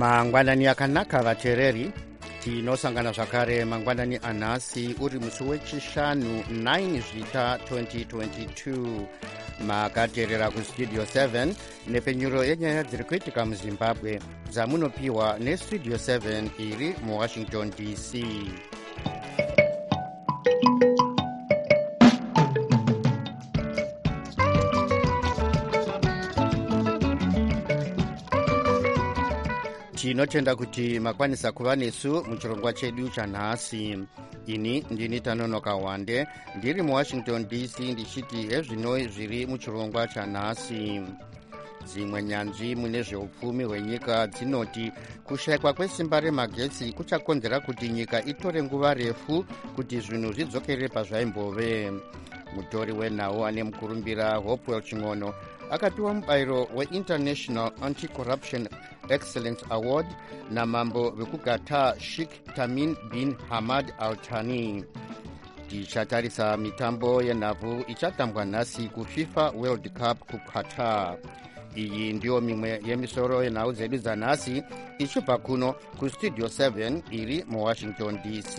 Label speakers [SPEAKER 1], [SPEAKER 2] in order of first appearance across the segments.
[SPEAKER 1] mangwanani akanaka vateereri, tinosangana zvakare mangwanani anhasi uri musi wechishanu 9 zvita 2022. makateerera kustudio 7 nepenyuro yenyaya dziri kuitika muzimbabwe dzamunopiwa nestudio 7 iri muwashington dc. tinotenda kuti makwanisa kuva nesu muchirongwa chedu chanhasi. ini ndini Tanonoka Wande ndiri muwashington dc ndichiti hezvino zviri muchirongwa chanhasi. dzimwe nyanzvi mune zveupfumi hwenyika dzinoti kushayikwa kwesimba remagetsi kuchakonzera kuti nyika itore nguva refu kuti zvinhu zvidzokere pazvaimbove. mutori wenhau ane mukurumbira Hopewell Ching'ono akapiwa mubayiro weInternational Anti-Corruption Excellence Award namambo vekuqatar Sheikh Tamim bin Hamad Al Thani. tichatarisa mitambo yenhabvu ichatambwa nhasi kuFIFA World Cup kuQatar. iyi ndiyo mimwe yemisoro yenhau dzedu dzanhasi ichibva kuno kustudio 7 iri muwashington dc.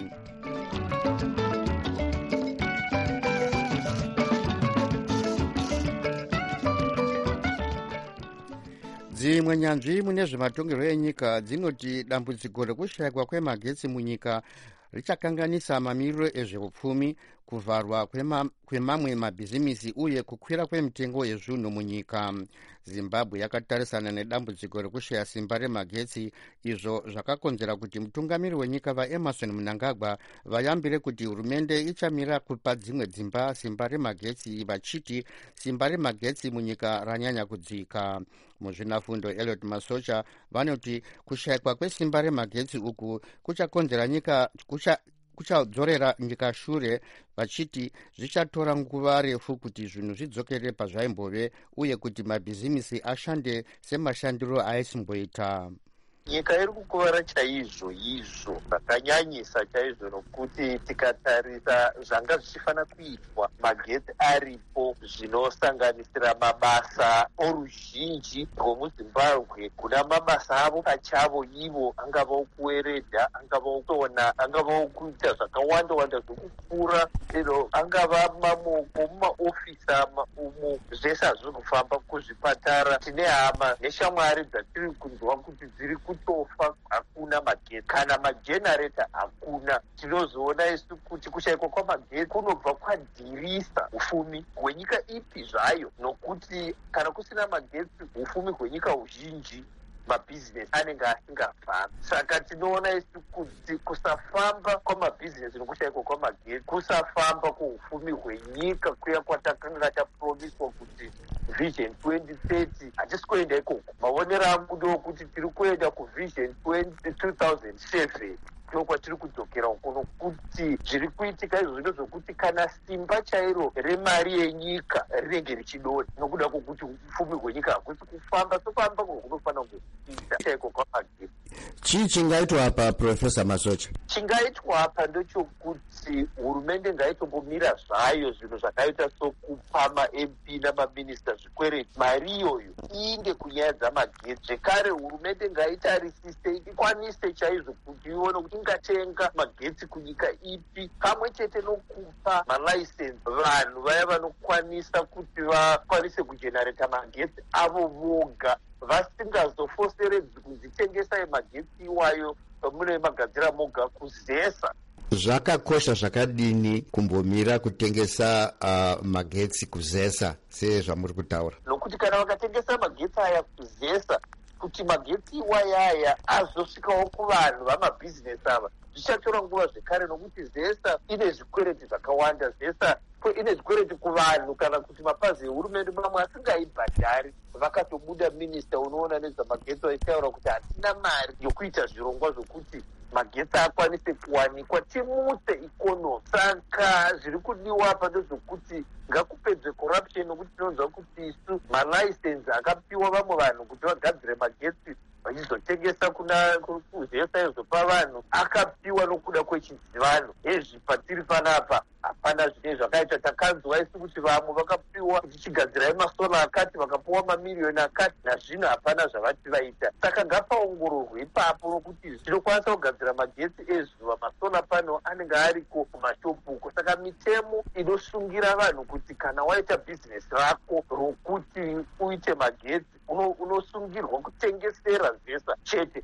[SPEAKER 1] dzimwe nyanzvi mune zvematongerwo enyika dzinoti dambudziko rekushayikwa kwemagetsi munyika richakanganisa mamiriro ezveupfumi, kuvharwa kwemamwe mabhizimisi uye kukwira kwemitengo yezvinhu munyika. zimbabwe yakatarisana nedambudziko rekushaya simba remagetsi, izvo zvakakonzera kuti mutungamiri wenyika vaEmerson Mnangagwa vayambire kuti hurumende ichamira kupa dzimwe dzimba simba remagetsi, vachiti simba remagetsi munyika ranyanya kudzika. muzvinafundo Elliot Masocha vanoti kushayikwa kwesimba remagetsi uku kuchakonzera nyika kuchadzorera nyika shure, vachiti zvichatora nguva refu kuti zvinhu zvidzokere pazvaimbove uye kuti mabhizimisi ashande semashandiro aisimboita.
[SPEAKER 2] nyika iri kukuvara chaizvo izvo zvakanyanyisa chaizvo, nokuti tikatarisa zvanga zvichifana kuitwa magetsi aripo, zvinosanganisira mabasa oruzhinji rwomuzimbabwe, kuna mabasa avo pachavo ivo, angavawo kuweredha, angavawo kusona, angavawo kuita zvakawanda zvokupfuura, angava mamoko mumaofisa umo, zvese hazviri kufamba. kuzvipatara tine hama neshamwari dzatiri kunzwa kuti dziri kutofa, hakuna magetsi kana majenareta hakuna. tinozoona isu kuti kushayikwa kwamagetsi kunobva kwadhirisa ufumi hwenyika ipi zvayo, nokuti kana kusina magetsi ufumi hwenyika huzhinji mabhizinesi anenge asingafambi. saka tinoona isu kuti kusafamba kwamabhizinesi nokushayikwa kwamagetsi, kusafamba kweufumi hwenyika kuya kwatakanga tapromiswa kuti vision 2030 hatisi kuenda ikoko. maonero angu ndokuti tiri kuenda kuvision 2007 ndokwatiri kudzokera uko, nokuti zviri kuitika izvozvino zvokuti kana simba chairo remari yenyika rinenge richidonha nokuda kwokuti ufumi hwenyika hakusi kufamba sofamba kunofanira kuita chaiko kwamagetsi.
[SPEAKER 1] chii chingaitwa apa Profesa Masocha?
[SPEAKER 2] chingaitwa apa ndechokuti hurumende ngaitombomira zvayo zvinhu zvakaita sokupa maMP namaminista zvikwereti, mari iyoyo iinde kunyaya dzamagetsi. zvekare hurumende ngaitarisise, ikwanise chaizvo kuti ione kuti ingatenga magetsi kunyika ipi, pamwe chete nokupa malaisensi vanhu vaya vanokwanisa kuti vakwanise kujenareta magetsi avo voga, vasingazofoseredzi kudzitengesa magetsi iwayo mune magadzira moga kuzesa.
[SPEAKER 1] zvakakosha zvakadini kumbomira kutengesa magetsi kuzesa sezvamuri kutaura?
[SPEAKER 2] nokuti kana vakatengesa magetsi aya kuzesa, kuti magetsi iwayaya azosvikawo kuvanhu vamabhizinesi ava, zvichatora nguva zvekare, nokuti zesa ine zvikwereti zvakawanda. zesa ine zvikwereti kuvanhu, kana kuti mapazi ehurumende mamwe asingaibhadhari. vakatobuda minista unoona nezvamagetsi vaitaura kuti hatina mari yokuita zvirongwa zvokuti magetsi akwanise kuwanikwa, timutse ikonomi. saka zviri kudiwa apa ndezvokuti ngakupedzwe corruption, nokuti tinonzwa kuti isu malaisensi akapiwa vamwe vanhu kuti vagadzire magetsi vachizotengesa kuzesa izopa vanhu akapiwa nokuda kwechidzivano. Hezvi patiri panapa hapana zvine zvakaita. Takanzwa isi kuti vamwe vakapiwa tichigadzirai masola akati vakapiwa mamiriyoni akati, nazvino hapana zvavati vaita. Saka ngapaongororwe ipapo nokuti zvinokwanisa kugadzira magetsi ezuva, masola pano anenge ariko kumashopuko. Saka mitemo inosungira vanhu kuti kana waita bhizinesi rako rokuti uite magetsi unosungirwa kutengesera zesa chete,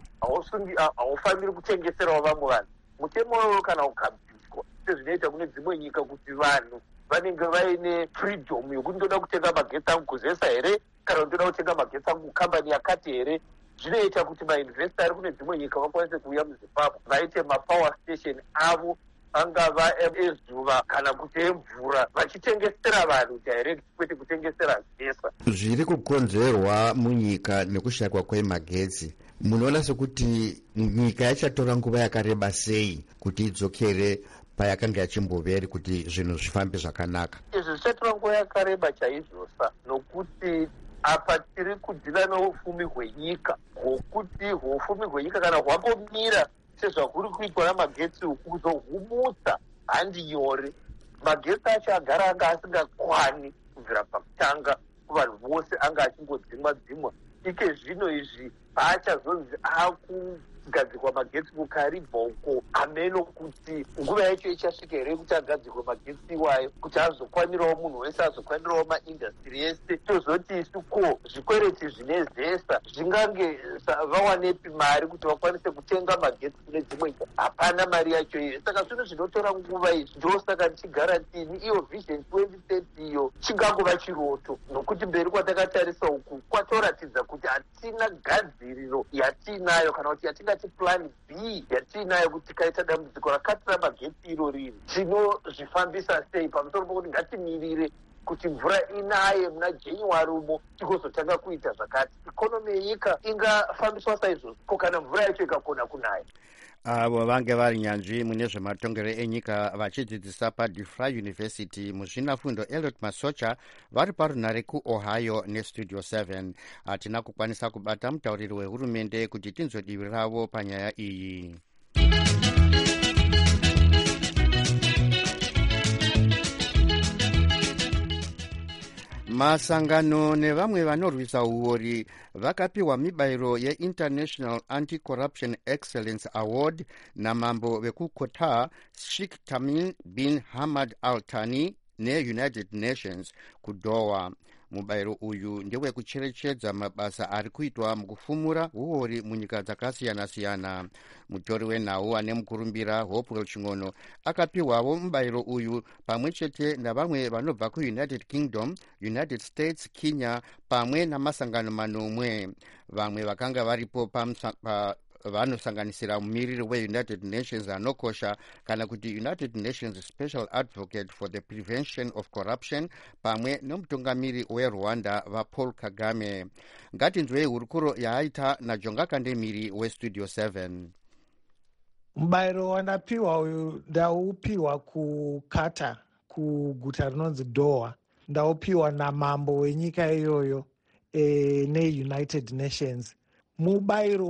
[SPEAKER 2] haufaniri kutengeserawo vamwe vanhu. Mutemo wavo kana ukabviswa sezvinoita kune dzimwe nyika kuti vanhu vanenge vaine freedom yokuti ndoda kutenga magetsi angu kuzesa here kana ndoda kutenga magetsi angu kukambani yakati here. Zvinoita kuti mainvesta ari kune dzimwe nyika vakwanise kuuya muZimbabwe vaite mapower station avo angava ezuva kana kuti emvura vachitengesera vanhu direct kwete kutengesera zesa.
[SPEAKER 1] Zviri kukonzerwa munyika nekushayikwa kwemagetsi, munoona sekuti nyika yachatora nguva yakareba sei kuti idzokere payakanga yachimboveri kuti zvinhu zvifambe zvakanaka?
[SPEAKER 2] Izvi zvichatora nguva yakareba chaizvosa, nokuti apa tiri kudhila noufumi hwenyika, hwokuti hufumi hwenyika kana hwambomira sezvakuri kuitwa namagetsi kuzohumutsa handi nyore. Magetsi acho agara anga asingakwani kubvira pakutanga kuvanhu vose, anga achingodzimwa. Ike zvino izvi paachazonzi akugadzirwa magetsi kukaribva uko, ameno kuti nguva yacho ichasvika here kuti agadzirwe magetsi iwayo, kuti azokwanirawo munhu wese, azokwanirawo maindastri ese. Tozoti isu ko zvikwereti zvine zesa zvingange vawanepi mari kuti vakwanise kutenga magetsi kune dzimwe nyika? Hapana mari yacho iyo. Saka zvinhu zvinotora nguva izvi, ndosaka tichigara tini iyo vision 2030 iyo chingangova chiroto, nokuti mberi kwatakatarisa uku kwatoratidza kuti hatina gadziriro yatinayo kana kuti yatingati plan B yatinayo kuti kaita dambudziko rakati ramagetsi iro riri tinozvifambisa sei, pamusoro pokuti ngatimirire kuti mvura inaye muna January umo tigozotanga kuita zvakati. Ikonomi yenyika ingafambiswa saizvozvo ko kana mvura yacho ikakona kunaya.
[SPEAKER 1] Avo vange vari nyanzvi mune zvematongero enyika vachidzidzisa paDeFry University muzvinafundo Elliot Masocha vari parunare kuOhio neStudio 7. Hatina kukwanisa kubata mutauriri wehurumende kuti tinzwe divi ravo panyaya iyi. Masangano nevamwe vanorwisa uori vakapiwa mibairo yeInternational Anti-Corruption Excellence Award namambo vekuQatar Sheikh Tamim bin Hamad Al Thani neUnited Nations kuDoha. Mubairo uyu ndewekucherechedza mabasa ari kuitwa mukufumura uori munyika dzakasiyana-siyana. Mutori wenhau ane mukurumbira Hopewell Ching'ono akapiwawo mubairo uyu pamwe chete navamwe vanobva kuUnited Kingdom, United States, Kenya pamwe namasangano manomwe. Vamwe vakanga varipo vanosanganisira mumiriri weUnited Nations anokosha kana kuti United Nations Special Advocate for the Prevention of Corruption pamwe nomutungamiri weRwanda vaPaul Kagame. Ngatinzwei hurukuro yaaita naJonga Kandemiri weStudio 7.
[SPEAKER 3] Mubairo wandapiwa uyu ndaupiwa kuQatar kuguta rinonzi Doha. Ndaupiwa namambo wenyika iyoyo neUnited Nations. Mubairo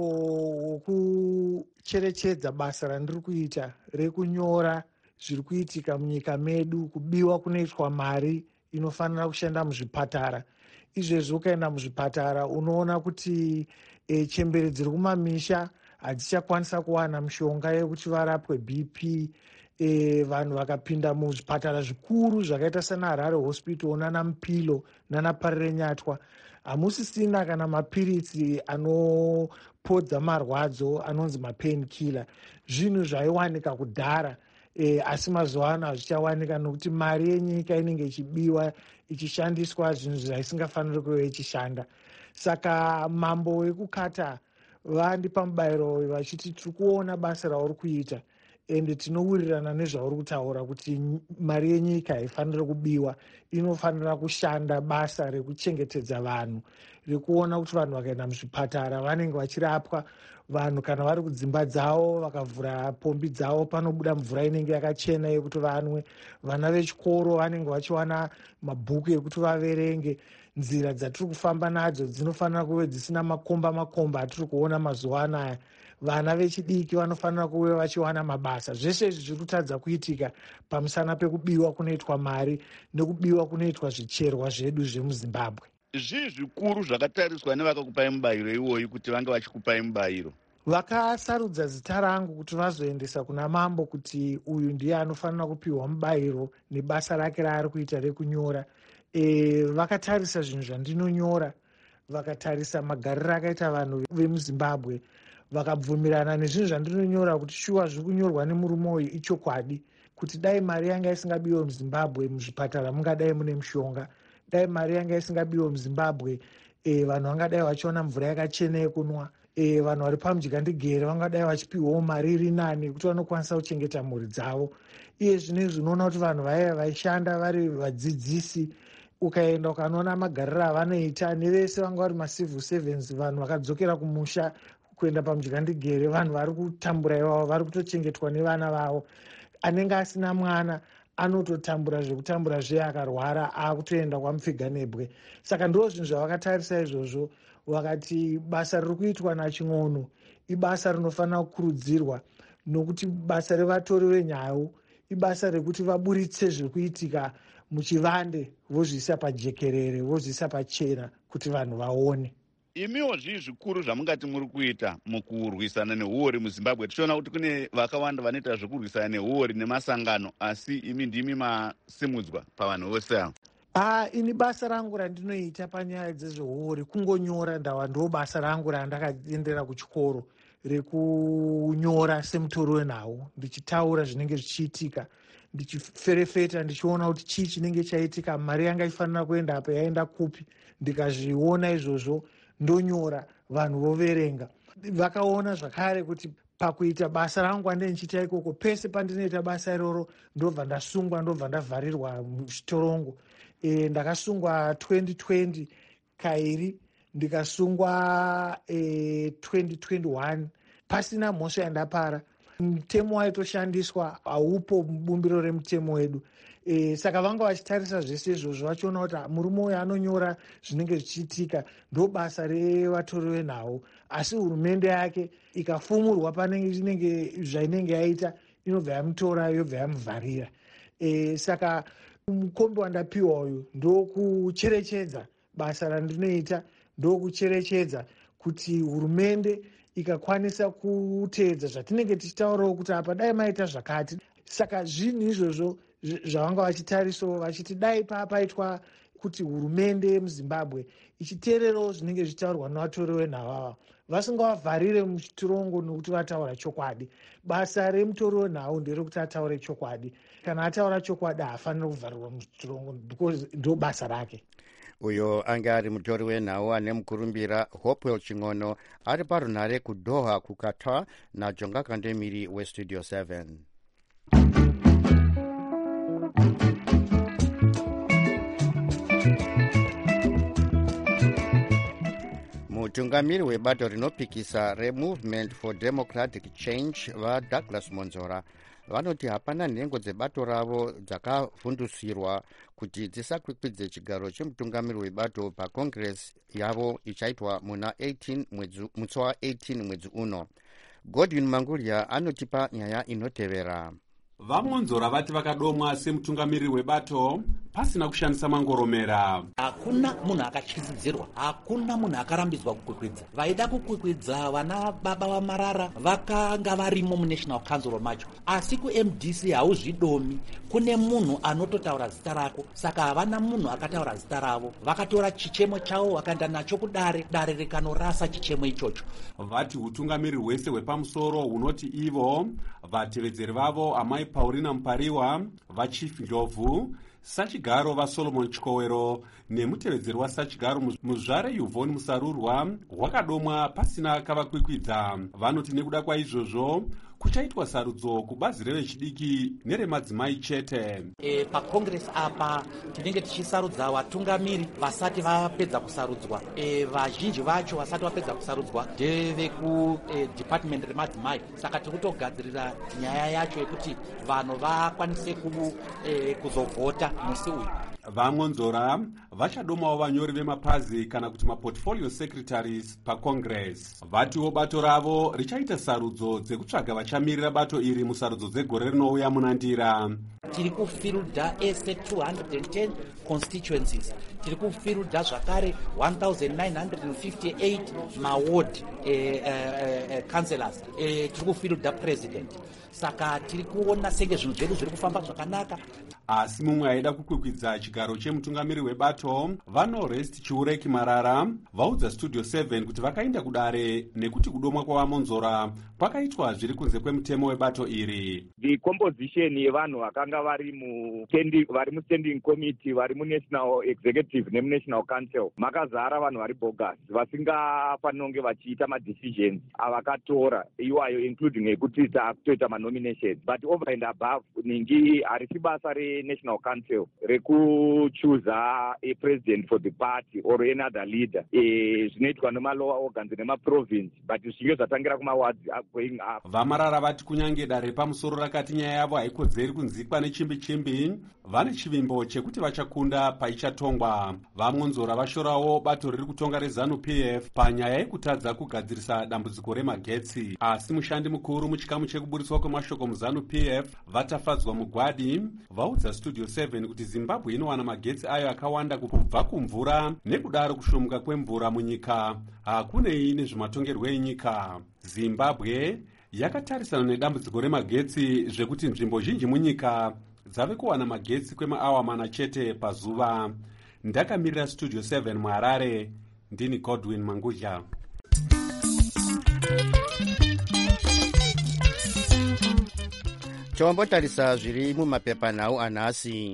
[SPEAKER 3] wokucherechedza basa randiri kuita rekunyora zviri kuitika munyika medu, kubiwa kunoitwa mari inofanira kushanda muzvipatara. Izvezvi ukaenda muzvipatara unoona kuti chembere dziri kumamisha hadzichakwanisa kuwana mishonga yekuti varapwe BP. Vanhu vakapinda muzvipatara zvikuru zvakaita senaHarare Hospital nanaMupilo nanaParirenyatwa hamusisina kana mapiritsi anopodza marwadzo anonzi mapain killer. Zvinhu zvaiwanika kudhara asi mazuva ano hazvichawanika nokuti mari yenyika inenge ichibiwa ichishandiswa zvinhu zvaisingafaniri kuve ichishanda. Saka mambo wekuQatar vandipa mubairo vachiti tiri kuona basa rauri kuita ende tinowirirana nezvauri kutaura kuti mari yenyika haifaniri kubiwa, inofanira kushanda basa rekuchengetedza vanhu, rekuona kuti vanhu vakaenda muzvipatara vanenge vachirapwa vanhu kana vari kudzimba dzavo vakavhura pombi dzavo panobuda mvura inenge yakachena yekuti vanwe. Vana vechikoro vanenge vachiwana mabhuku ekuti vaverenge. Nzira dzatiri kufamba nadzo dzinofanira kuve dzisina makomba atiri kuona mazuva anaya. Vana vechidiki vanofanira kuve vachiwana mabasa. Zveshe izvi zviri kutadza kuitika pamusana pekubiwa kunoitwa mari nekubiwa kunoitwa zvicherwa zvedu zvemuzimbabwe.
[SPEAKER 4] Zvii zvikuru zvakatariswa nevakakupai mubayiro iwoyi kuti vange vachikupai mubayiro?
[SPEAKER 3] Vakasarudza zita rangu kuti vazoendesa kuna mambo kuti uyu ndiye anofanira kupiwa mubayiro nebasa rake raari kuita rekunyora. Vakatarisa zvinhu zvandinonyora, vakatarisa magariro akaita vanhu vemuzimbabwe, vakabvumirana nezvinhu zvandinonyora kuti shuwa zviri kunyorwa nemurume uyu ichokwadi, kuti dai mari yanga isingabiwe muzimbabwe muzvipatara mungadai mune mushonga, dai mari yanga isingabiwe muzimbabwe vanhu vangadai vachiona mvura yakachena yekunwa, vanhu vari pamudyandegere vangadai vachipiwawo mari iri nani kuti vanokwanisa kuchengeta mhuri dzavo. Iye zvinezvi unoona kuti vanhu vaya vaishanda vari vadzidzisi, ukaenda ukanoona magariro avanoita, nevese vanga vari macivil servants, vanhu vakadzokera kumusha kuenda pamudyandegere, vanhu vari kutambura ivavo, vari kutochengetwa nevana vavo. Anenge asina mwana anototambura zvekutambura zve, akarwara akutoenda kwamupfiganebwe. Saka ndo zvinhu zvavakatarisa izvozvo, vakati basa riri kuitwa naChing'ono ibasa rinofanira kukurudzirwa, nokuti basa revatori venhau ibasa rekuti vaburitse zviri kuitika muchivande vozviisa pajekerere, vozviisa pachena kuti vanhu vaone.
[SPEAKER 4] Imiwo zvii zvikuru zvamungati muri kuita mukurwisana nehuori muZimbabwe? Tichiona kuti kune vakawanda vanoita zvekurwisana nehuori nemasangano, asi imi ndimi masimudzwa pavanhu vose ava.
[SPEAKER 3] Ini basa rangu randinoita panyaya dzezvehuori kungonyora. Ndawa ndo basa rangu randakaendera kuchikoro, rekunyora semutori wenhau, ndichitaura zvinenge zvichiitika, ndichiferefeta, ndichiona kuti chii chinenge chaitika, mari yanga ifanira kuenda apa yaenda kupi. Ndikazviona izvozvo ndonyora, vanhu voverenga. Vakaona zvakare kuti pakuita basa rangu ande ndichiita ikoko, pese pandinoita basa iroro ndobva ndasungwa, ndobva ndavharirwa muchitorongo. Ndakasungwa 2020 kairi, ndikasungwa 2021 pasina mhosva yandapara. Mutemo waitoshandiswa haupo mubumbiro remutemo wedu. Saka vanga vachitarisa zvese izvozvo vachiona kuti murume uyu anonyora zvinenge zvichiitika, ndo basa revatori venhau. Asi hurumende yake ikafumurwa pane zvainenge yaita, inobva yamutora yobva yamuvharira. Saka mukombe wandapiwa uyu ndokucherechedza basa randinoita, ndokucherechedza kuti hurumende ikakwanisa kuteedza zvatinenge tichitaurawo kuti apa dai maita zvakati. Saka zvinhu izvozvo zvavanga vachitarisawo vachiti dai paitwa kuti hurumende yemuZimbabwe ichiteererawo zvinenge zvichitaurwa nevatori venhau ava, vasingavavharire muchitorongo nokuti vataura chokwadi. Basa remutori wenhau nderekuti ataure chokwadi. Kana ataura chokwadi haafaniri kuvharirwa muchitorongo, ndo basa rake.
[SPEAKER 1] Uyo anga ari mutori wenhau ane mukurumbira Hopewell Ching'ono ari parunhare kuDoha kuQatar naJonga Kandemiri weStudio 7. Mutungamiri webato rinopikisa reMovement for Democratic Change vaDouglas Monzora vanoti hapana nhengo dzebato ravo dzakavhundusirwa kuti dzisakwikwidze chigaro chemutungamiri webato pakongress yavo ichaitwa muna 18 mwedzi uno. Godwin Manguria anotipa nyaya inotevera.
[SPEAKER 5] VaMonzora vati vakadomwa semutungamiri webato pasina kushandisa mangoromera.
[SPEAKER 6] Hakuna munhu akatyisidzirwa, hakuna munhu akarambidzwa kukwikwidza. Vaida kukwikwidza vana baba vaMarara vakanga varimo muNational Council macho, asi kuMDC hauzvidomi, kune munhu anototaura zita rako. Saka havana munhu akataura zita ravo, vakatora chichemo chavo vakaenda nacho kudare, dare rikanorasa chichemo ichocho.
[SPEAKER 5] Vati utungamiri hwese hwepamusoro hunoti ivo, vatevedzeri vavo Amai Paulina Mupariwa, vaChief Ndlovu, Sachigaro vaSolomon Chikowero nemutevedzeri waSachigaro muzvare Yvonne Musarurwa hwakadomwa pasina kavakwikwidza. Vanoti nekuda kwaizvozvo kuchaitwa sarudzo kubazi revechidiki neremadzimai chete.
[SPEAKER 6] Pacongress apa tinenge tichisarudza vatungamiri vasati vapedza kusarudzwa. Vazhinji vacho vasati vapedza kusarudzwa ndevekudepartment remadzimai. Saka tiri kutogadzirira nyaya yacho yekuti vanhu vakwanise kuzovhota musi uyu.
[SPEAKER 5] Vamwonzora vachadomawo vanyori vemapazi kana kuti maportfolio secretaries pacongress. Vatiwo bato ravo richaita sarudzo dzekutsvaga vachamirira bato iri musarudzo dzegore rinouya munandira.
[SPEAKER 6] Tiri kufirudha ese 210 constituencies. Tiri kufirudha zvakare 1958 maward councillors. Tiri kufirudha president. Saka tiri kuona senge zvinhu zvedu zviri kufamba zvakanaka.
[SPEAKER 5] Asi mumwe aida kukwikwidza chigaro chemutungamiri webato, vaNorest Chiureki Marara vaudza Studio 7 kuti vakaenda kudare nekuti kudomwa kwavamonzora kwakaitwa zviri kunze kwemutemo webato iri.
[SPEAKER 7] The composition yevanhu vakanga vari mustanding committee, vari munational executive nemunational council, makazara vanhu vari bogus vasingafanira kunge vachiita madecisions avakatora iwayo, including ekuti takutoita manominations. But over and above, ningi harisi basa national council rekuchuza a president for the party or another leader. Zvinoitwa nemalower organs nemaprovince, but zvinge zvatangira kumawards going up.
[SPEAKER 5] Vamarara vati kunyange dare pamusoro rakati nyaya yavo haikodzeri kunzikwa nechimbi-chimbi, vane chivimbo chekuti vachakunda paichatongwa. Vamwonzora vashorawo bato riri kutonga reZANU-PF panyaya yekutadza kugadzirisa dambudziko remagetsi. Asi mushandi mukuru muchikamu chekuburiswa kwemashoko muZANU-PF vatafadzwa mugwadi vaudza Studio 7 kuti Zimbabwe inowana magetsi ayo akawanda kubva kumvura, nekudaro kushomuka kwemvura munyika hakunei nezvematongerwo enyika. Zimbabwe yakatarisana nedambudziko remagetsi zvekuti nzvimbo zhinji munyika dzave kuwana magetsi kwemaawa mana chete pazuva. Ndakamirira Studio 7 muHarare, ndini Godwin Mangudya.
[SPEAKER 1] Tombotarisa zviri mumapepanhau anhasi.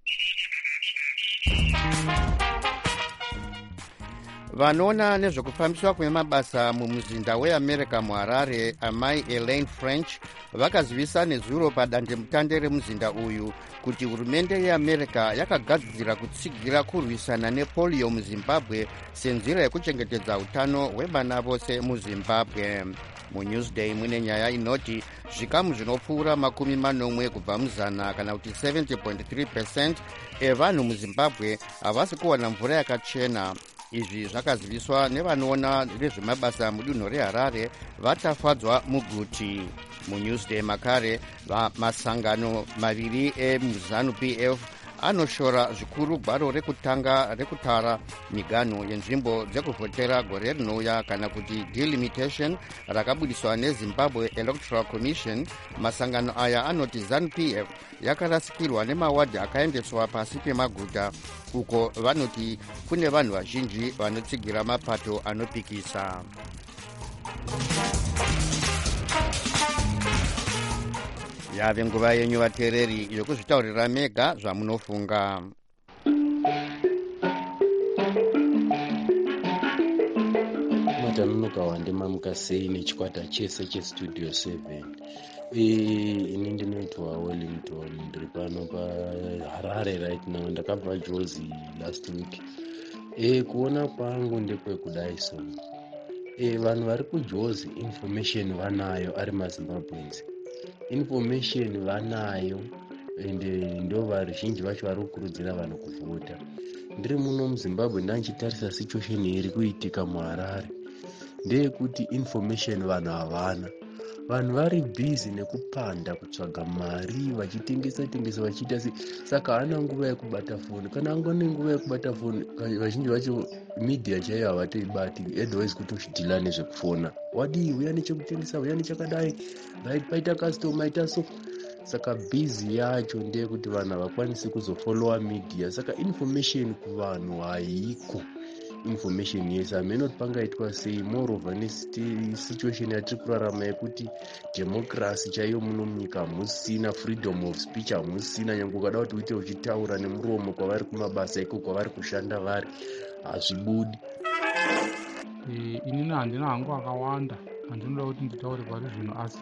[SPEAKER 1] Vanoona nezvekufambiswa kwemabasa mumuzinda weAmerica muHarare, amai Elaine French vakazivisa nezuro padandemutande remuzinda uyu kuti hurumende yeAmerica yakagadzira kutsigira kurwisana nepolio muZimbabwe senzira yekuchengetedza utano hwevana vose muZimbabwe. MuNewsday mune nyaya inoti zvikamu zvinopfuura 40 kubva muzana kana kuti 70.3% evanhu muZimbabwe havasi kuwana mvura yakachena. Izvi zvakaziviswa nevanoona nezvemabasa mudunhu reHarare vatafadzwa muguti. MuNewsday makare masangano maviri emuZANU-PF anoshora zvikuru gwaro rekutara miganho yenzvimbo dzekuvhotera gore rinouya kana kuti delimitation rakabudiswa neZimbabwe Electoral Commission. Masangano aya anoti ZANU-PF yakarasikirwa nemawadhi akaendeswa pasi pemaguta uko vanoti kune vanhu vazhinji vanotsigira mapato anopikisa. Yave nguva yenyu vateereri yokuzvitaurira mega zvamunofunga.
[SPEAKER 8] Matanonoka wandemamuka sei nechikwata chese cheStudio 7. Ini ndinoitwa Wellington, ndiri pano paHarare right now. Ndakabva Jozi last week. Kuona kwangu ndekwekudai so. Vanhu vari kuJozi information vanayo ari maZimbabweans. Information vanayo ende ndo vazhinji vacho vari kukurudzira vanhu kuvhota. Ndiri muno muZimbabwe ndanchitarisa situation iri kuitika muHarare ndeyekuti information vanhu havana. Vanhu vari busy nekupanda kutsvaga mari vachitengesa vachiita saka hana nguva yekubata foni. Kana angone nguva yekubata foni vazhinji vacho media chaiyo havatoibati, otherwise kutozvidhila nezvekufona. Wadi uya nechekutengesa uya nechakadai right paita customer ita so. Saka busy yacho ndeyekuti vanhu havakwanisi kuzofollowa media. Saka information kuvanhu haiko. Information yes, ameno pangaitwa sei moreover nesituation yatiri kurarama yekuti democracy chaiyo muno munyika hamusina, freedom of speech hamusina. Nyange ukada kuti uite uchitaura nemuromo kwavari kumabasa iko kwavari kushanda vari hazvibudi.
[SPEAKER 9] Inini handina hangu akawanda handinoda kuti nditaure pari zvino, asi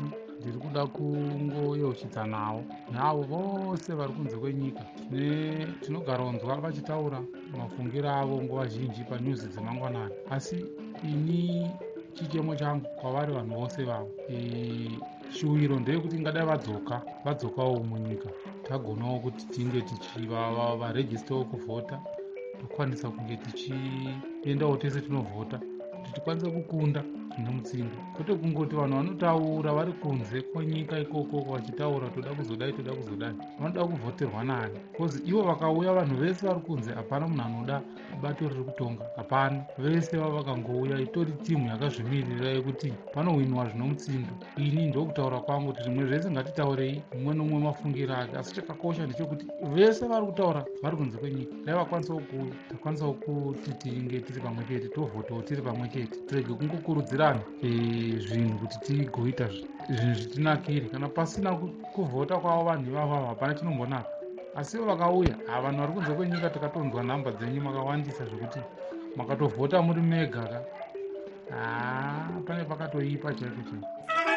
[SPEAKER 9] tiri kuda kungoyeuchidza navo neavo vose vari kunze kwenyika. Tinogaronzwa vachitaura mafungiro avo nguva zhinji panyuzi dzemangwanani, asi ini chichemo changu kwavari vanhu vose vavo, shuwiro ndeyekuti ngadai vadzokawo munyika, tagonawo kuti tinge tichiva varegistawo kuvhota, tokwanisa kunge tichiendawo tese tinovhota kuti tikwanise kukunda zvine mutsindo, kwete kungoti vanhu vanotaura vari kunze kwenyika ikoko vachitaura toda kuzodai, vanoda kuvhoterwa nani? Bcause ivo vakauya vanhu vese vari kunze, hapana munhu anoda bato riri kutonga, hapana, vese vava vakangouya itori timu yakazvimirira yekuti panowinwa zvine mutsindo. Ini ndokutaura kwangu kuti zvimwe zvese ngatitaurei mumwe nomumwe mafungiro ake, asi chakakosha ndechekuti vese vari kutaura vari kunze kwenyika, dai vakwanisawo kuuya, takwanisa kuti tinge tiri pamwe chete, tovhotawo tiri pamwe chete, tirege kungokurudzirana zvinhu kuti tigoita zvinhu zvitinakire. Kana pasina kuvhota kwavo vanhu ivavo hapana chinombonaka, asi vakauya vanhu vari kunze kwenyika, takatonzwa nhamba dzenyu makawandisa zvokuti makatovhota muri mega ka, pane pakatoipa chaiko chaiko.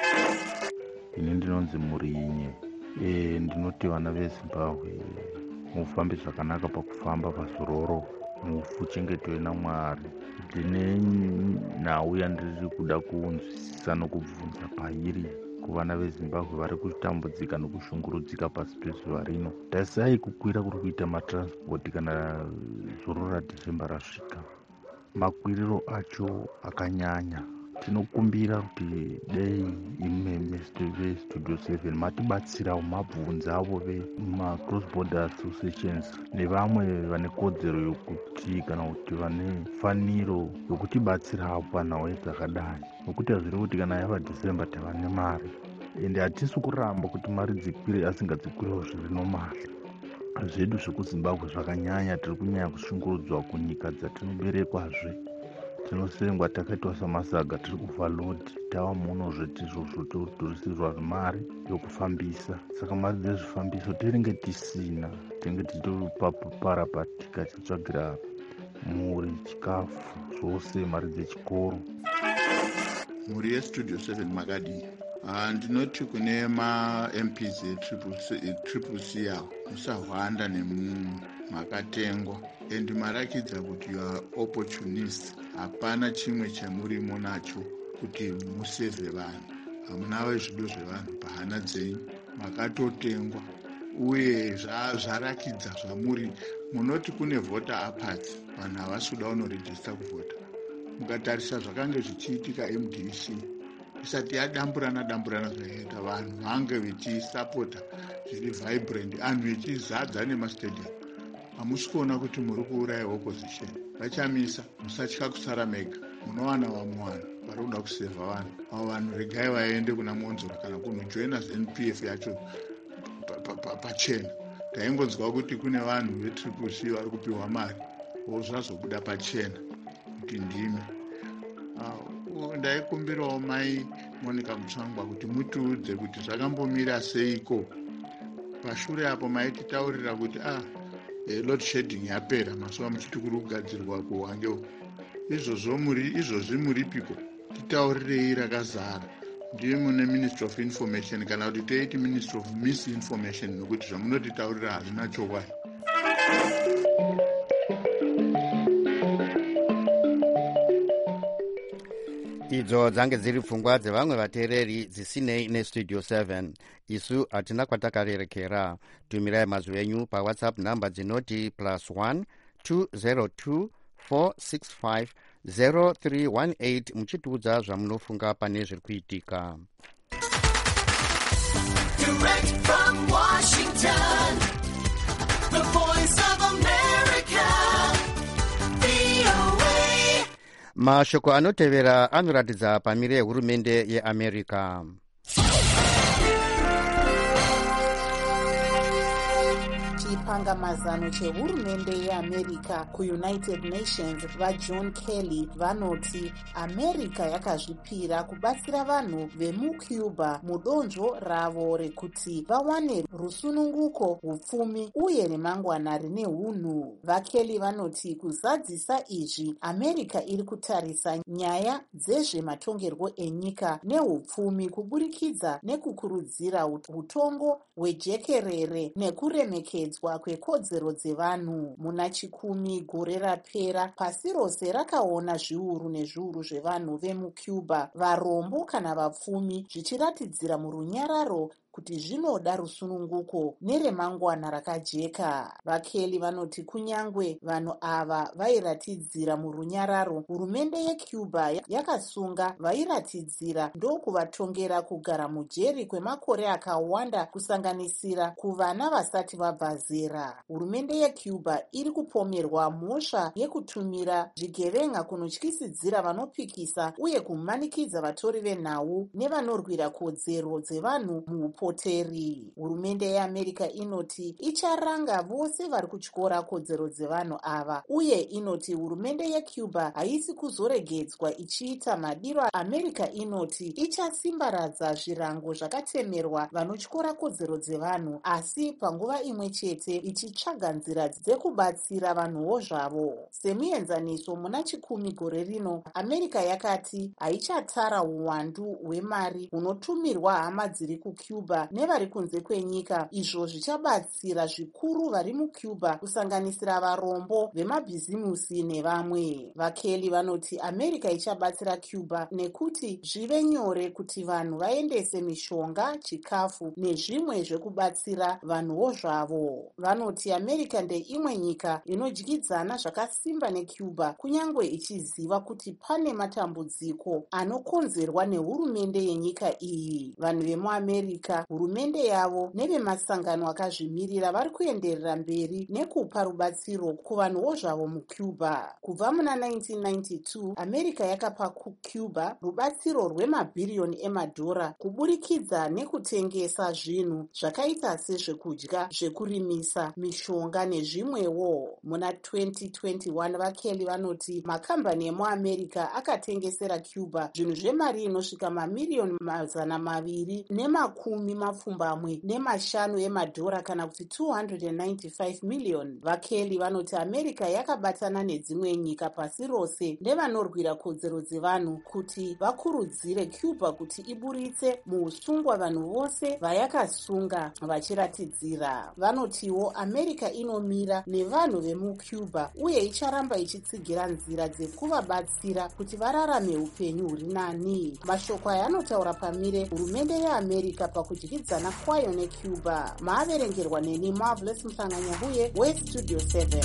[SPEAKER 10] Ini ndinonzi Murinye. Ndinoti vana veZimbabwe mufambe zvakanaka pakufamba pazororo, mufuchengetwe naMwari. Ndine nhau yandiri kuda kunzwisisa nokubvunza pairi kuvana veZimbabwe vari kutambudzika nokushungurudzika pasi pezuva rino. Tarisai kukwira kuri kuita matransport kana zororo raDhizemba rasvika, makwiriro acho akanyanya. Tinokumbira kuti dei ime veStudio 7 matibatsirawo mabvunzawo vemacross border associations nevamwe vane kodzero yokuti kana kuti vane faniro yokutibatsirawo panhau dzakadai, nokuti hazviri kuti kana yava Dhizemba tava nemari, ende hatisi kuramba kuti mari dzikwire asingadzikwiriwo zviri nomali. Zvedu zvekuZimbabwe zvakanyanya, tiri kunyanya kushungurudzwa kunyika dzatinoberekwazve, tinosengwa takaitwa samasaga, tiri kufa lodi, tava muno zvetizvozvo todhurisirwa mari yokufambisa. Saka mari dzezvifambiso tinenge tisina, tinenge tichitoparapatika tichitsvagira mhuri, chikafu, zvose mari dzechikoro.
[SPEAKER 11] Mhuri yeStudio 7 makadii? Ndinoti kune ma-MPs triple C yawo musahwanda nemakatengwa, and marakidza kuti you are opportunist. Hapana chimwe chamurimo nacho kuti musevhe vanhu, hamunawe zvido zvevanhu pahana dzenyu, makatotengwa uye zvarakidza zvamuri. Munoti kune voter apathy, vanhu havasi kuda unorejista kuvhota. Mukatarisa zvakanga zvichiitika MDC isati yadamburana zvakaita, vanhu vange vechisapota zviri vibrant, anhu vechizadza nemastadium. Hamusi kuona kuti muri kuuraya opposition. Vachamisa, musatya kusara mega, munowana vamwe vanhu vari kuda kusevha vanhu. Avo vanhu regai vaende kuna Monzoro kana kunojoina NPF yacho pachena. Taingonzwa kuti kune vanhu vetriple C vari kupiwa mari, zvazobuda pachena kuti ndimi. Ndaikumbirawo mai Monica Mutsvangwa kuti mutiudze kuti zvakambomira seiko. Pashure apo maititaurira kuti load shedding yapera, mazuva muchiti kuri kugadzirwa kuwangewo. Izvozvi muripiko? Titaurirei rakazara. Ndiye mune Ministry of Information kana kuti teiti Ministry of Misinformation, nokuti zvamunotitaurira hazvina chokwadi.
[SPEAKER 1] idzo dzange dziri pfungwa dzevamwe vateereri dzisinei neStudio 7. isu hatina kwatakarerekera. tumirai mazwi enyu pawhatsapp namba dzinoti +1 202 465 0318 muchitiudza zvamunofunga pane zviri kuitika. Direct from Washington, the voice of America, VOA. Mashoko anotevera anoratidza pamire yehurumende yeAmerica.
[SPEAKER 12] Keep chipangamazano chehurumende yeamerica kuunited nations vajohn kelly vanoti america yakazvipira kubatsira vanhu vemucuba mudonzvo ravo rekuti vawane rusununguko, hupfumi uye remangwana rine unhu. vakelly vanoti kuzadzisa izvi america iri kutarisa nyaya dzezvematongerwo enyika nehupfumi kuburikidza nekukurudzira utongo hwejekerere nekuremekedzwa kwekodzero dzevanhu. muna chikumi gore rapera pasi rose rakaona zviuru nezviuru zvevanhu vemucuba, varombo kana vapfumi, zvichiratidzira murunyararo kuti zvinoda rusununguko neremangwana rakajeka. vakelly vanoti kunyangwe vanhu ava vairatidzira murunyararo, hurumende yecuba yakasunga vairatidzira ndokuvatongera kugara mujeri kwemakore akawanda, kusanganisira kuvana vasati vabva zera. hurumende yecuba iri kupomerwa mhosva yekutumira zvigevenga kunotyisidzira vanopikisa uye kumanikidza vatori venhau nevanorwira kodzero dzevanhu muupoteri. hurumende yeamerica inoti icharanga vose vari kutyora kodzero dzevanhu ava, uye inoti hurumende yecuba haisi kuzoregedzwa ichiita madiro. america inoti ichasimbaradza zvirango zvakatemerwa vanotyora kodzero dzevanhu, asi panguva imwe chete ichitsvaga nzira dzekubatsira vanhuwo zvavo. semuenzaniso, muna chikumi gore rino america yakati haichatara uwandu hwemari hunotumirwa hama dziri kucuba nevari kunze kwenyika, izvo zvichabatsira zvikuru vari mucuba, kusanganisira varombo vemabhizimusi nevamwe. vakelly vanoti america ichabatsira cuba nekuti zvive nyore kuti vanhu vaendese mishonga, chikafu nezvimwe zvekubatsira vanhuwo zvavo. vanoti america ndeimwe nyika inodyidzana zvakasimba necuba, kunyange ichiziva kuti pane matambudziko anokonzerwa nehurumende yenyika iyi. vanhu vemuamerica, hurumende yavo nevemasangano akazvimirira vari kuenderera mberi nekupa rubatsiro kuvanhuwo zvavo mucuba. kubva muna 1992 america yakapa kucuba rubatsiro rwemabhiriyoni emadhora kuburikidza nekutengesa zvinhu zvakaita sezvekudya, zvekurimisa, mishonga nezvimwewo. muna 2021 vakelly vanoti makambani emuamerica akatengesera cuba zvinhu zvemari inosvika mamiriyoni 250 emadhora kana kuti 295 miliyoni. vakelly vanoti america yakabatana nedzimwe nyika pasi rose nevanorwira kodzero dzevanhu kuti vakurudzire cuba kuti iburitse muusungwa vanhu vose vayakasunga vachiratidzira. vanotiwo america inomira nevanhu vemucuba uye icharamba ichitsigira nzira dzekuvabatsira kuti vararame upenyu huri nani. mashoko aya anotaura pamire hurumende yeamerica pakudyidzana kwayo necuba. maaverengerwa neni Marvelous Mhlanga-Nyahuye, West Studio 7.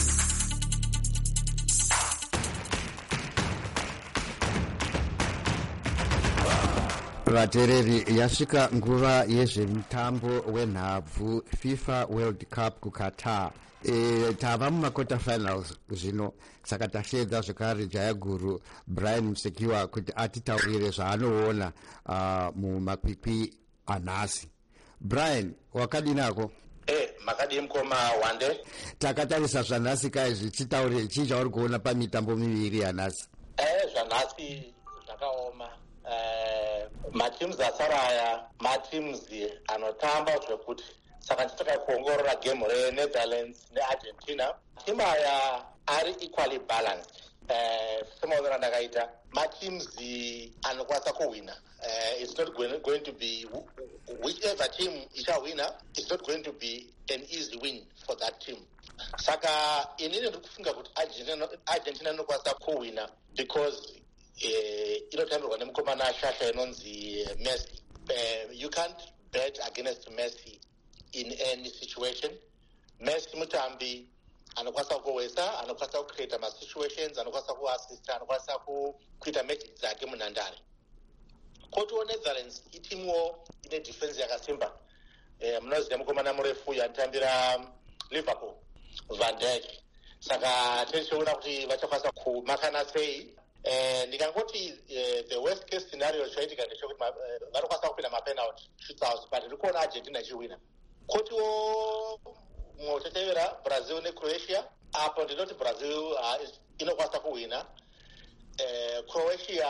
[SPEAKER 1] vateereri, yasvika nguva yezvemutambo wenhabvu FIFA World Cup kuqatar. tava mumakota finals zvino, saka tasvedza zvekare jaya guru Brian Musekiwa kuti atitaurire zvaanoona mumakwikwi anhasi. Brian, wakadinako?
[SPEAKER 13] makadii mukoma Wande?
[SPEAKER 1] takatarisa zvanhasi kai zvichitaurire chii chauri kuona pamitambo miviri yanhasi?
[SPEAKER 13] zvanhasi zvakaoma. matims asara aya matims anotamba zvekuti, saka nditaka kuongorora game reNetherlands neArgentina. timu aya ari equally balanced. semaonero ndakaita matims anokwanisa kuwina. It's not going to be whichever team ichawina, it's not going to be an easy win for that team. saka inini ndiri kufunga kuti Argentina inokwanisa kuwina because inotambirwa nemukomana shasha inonzi Messi. You can't bet against Messi in any situation. Messi mutambi anokwanisa kuwesa, anokwanisa kucreate ma-situations, anokwanisa kuassista, anokwanisa kuita magic dzake munhandare. Kotiwo Netherlands itimuwo ine defense yakasimba. Munoziva mukomana murefu yanotambira Liverpool, Van Dijk. Saka tichiona kuti vachakwanisa kumakana sei. Ndikangoti the worst case scenario chaitika ndechekuti vanokwanisa kupinda mapenalty shootouts, but ndiri kuona Argentina ichiwina. Kotiwo muchitevera Brazil neCroatia. Apo ndinoti Brazil inokwanisa kuwina. Croatia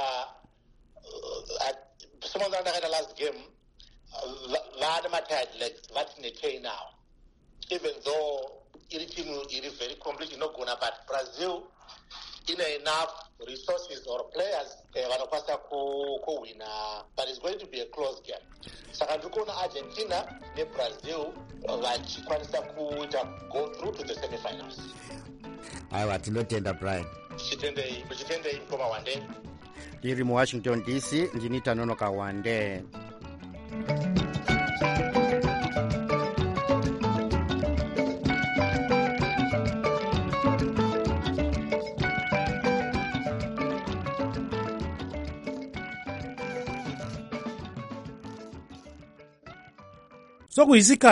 [SPEAKER 13] someone ndakaita last game vane ma-tired legs vati netei now, even though iri team iri very complete inogona, but Brazil ine enough resources or players vanokwanisa kuwina, but it's going to be a close game. Saka ndikuona Argentina neBrazil vachikwanisa kuita go through to the semi-finals.
[SPEAKER 1] Aiwa, tinotenda Brian.
[SPEAKER 13] Muchitendei mkoma wande.
[SPEAKER 1] Ndiri muWashington DC, ndini Tanonoka Wande.
[SPEAKER 14] Sokuyisikhathi